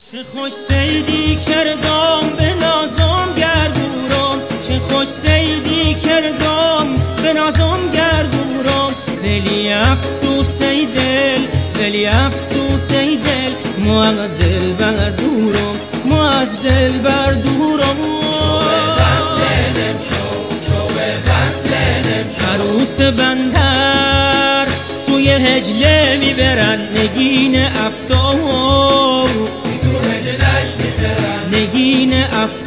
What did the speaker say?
چه خوش سیدی کردم به نازم گردورم، چه خوش سیدی کردم به نازم گردورم. دلی افسوس ای دل، دلی افسوس ای دل، ما از دل بردورم، ما از دل بردورم. عروس بندر توی هجله میبرن نگین افتار، نگین افتار.